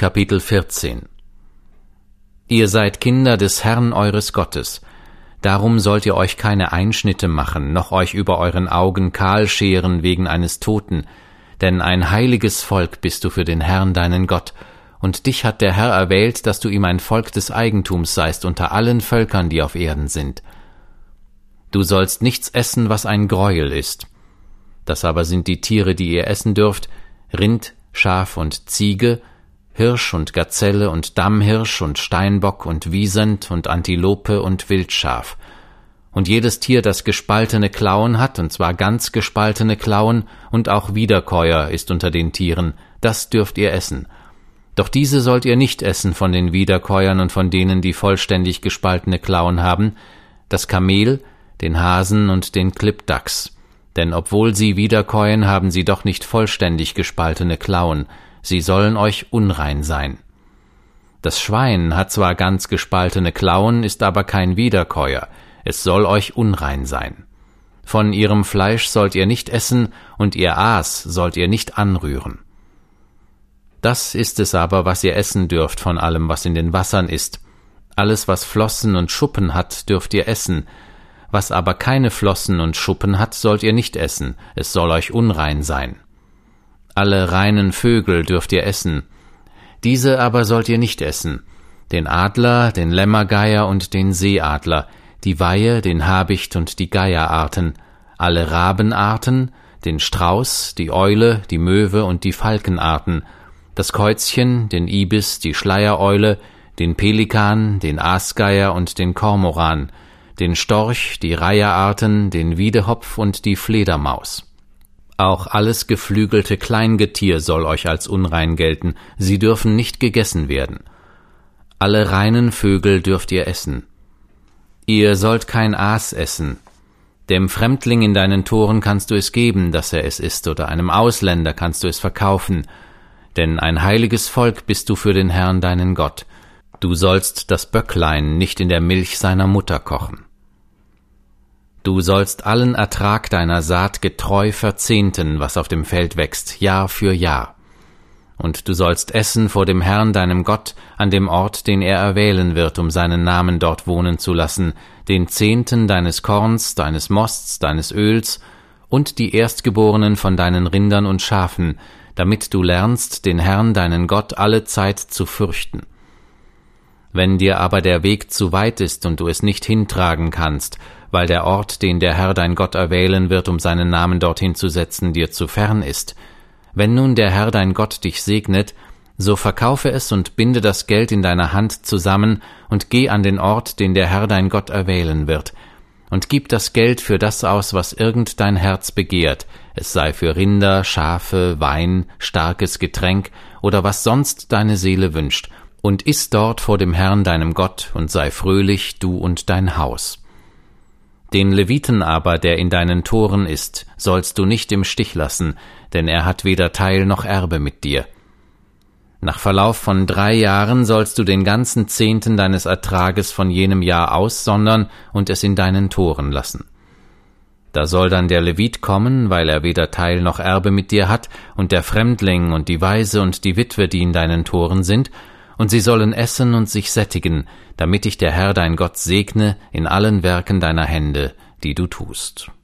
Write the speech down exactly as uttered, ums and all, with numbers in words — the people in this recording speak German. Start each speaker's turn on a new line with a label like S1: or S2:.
S1: Kapitel vierzehn. Ihr seid Kinder des Herrn eures Gottes, darum sollt ihr euch keine Einschnitte machen, noch euch über euren Augen kahl scheren wegen eines Toten, denn ein heiliges Volk bist du für den Herrn deinen Gott, und dich hat der Herr erwählt, dass du ihm ein Volk des Eigentums seist unter allen Völkern, die auf Erden sind. Du sollst nichts essen, was ein Greuel ist. Das aber sind die Tiere, die ihr essen dürft, Rind, Schaf und Ziege, Hirsch und Gazelle und Dammhirsch und Steinbock und Wiesent und Antilope und Wildschaf. Und jedes Tier, das gespaltene Klauen hat, und zwar ganz gespaltene Klauen, und auch Wiederkäuer ist unter den Tieren, das dürft ihr essen. Doch diese sollt ihr nicht essen von den Wiederkäuern und von denen, die vollständig gespaltene Klauen haben, das Kamel, den Hasen und den Klippdachs. Denn obwohl sie wiederkäuen, haben sie doch nicht vollständig gespaltene Klauen, sie sollen euch unrein sein. Das Schwein hat zwar ganz gespaltene Klauen, ist aber kein Wiederkäuer, es soll euch unrein sein. Von ihrem Fleisch sollt ihr nicht essen, und ihr Aas sollt ihr nicht anrühren. Das ist es aber, was ihr essen dürft von allem, was in den Wassern ist. Alles, was Flossen und Schuppen hat, dürft ihr essen. Was aber keine Flossen und Schuppen hat, sollt ihr nicht essen, es soll euch unrein sein. Alle reinen Vögel dürft ihr essen, diese aber sollt ihr nicht essen, den Adler, den Lämmergeier und den Seeadler, die Weihe, den Habicht und die Geierarten, alle Rabenarten, den Strauß, die Eule, die Möwe und die Falkenarten, das Käuzchen, den Ibis, die Schleiereule, den Pelikan, den Aasgeier und den Kormoran, den Storch, die Reiherarten, den Wiedehopf und die Fledermaus. Auch alles geflügelte Kleingetier soll euch als unrein gelten, sie dürfen nicht gegessen werden. Alle reinen Vögel dürft ihr essen. Ihr sollt kein Aas essen. Dem Fremdling in deinen Toren kannst du es geben, dass er es isst, oder einem Ausländer kannst du es verkaufen, denn ein heiliges Volk bist du für den Herrn deinen Gott. Du sollst das Böcklein nicht in der Milch seiner Mutter kochen. Du sollst allen Ertrag deiner Saat getreu verzehnten, was auf dem Feld wächst, Jahr für Jahr. Und du sollst essen vor dem Herrn deinem Gott an dem Ort, den er erwählen wird, um seinen Namen dort wohnen zu lassen, den Zehnten deines Korns, deines Mosts, deines Öls und die Erstgeborenen von deinen Rindern und Schafen, damit du lernst, den Herrn deinen Gott alle Zeit zu fürchten. Wenn dir aber der Weg zu weit ist und du es nicht hintragen kannst, weil der Ort, den der Herr dein Gott erwählen wird, um seinen Namen dorthin zu setzen, dir zu fern ist, wenn nun der Herr dein Gott dich segnet, so verkaufe es und binde das Geld in deiner Hand zusammen und geh an den Ort, den der Herr dein Gott erwählen wird, und gib das Geld für das aus, was irgend dein Herz begehrt, es sei für Rinder, Schafe, Wein, starkes Getränk oder was sonst deine Seele wünscht, und iss dort vor dem Herrn deinem Gott und sei fröhlich, du und dein Haus. Den Leviten aber, der in deinen Toren ist, sollst du nicht im Stich lassen, denn er hat weder Teil noch Erbe mit dir. Nach Verlauf von drei Jahren sollst du den ganzen Zehnten deines Ertrages von jenem Jahr aussondern und es in deinen Toren lassen. Da soll dann der Levit kommen, weil er weder Teil noch Erbe mit dir hat, und der Fremdling und die Waise und die Witwe, die in deinen Toren sind, und sie sollen essen und sich sättigen, damit dich der Herr dein Gott segne in allen Werken deiner Hände, die du tust.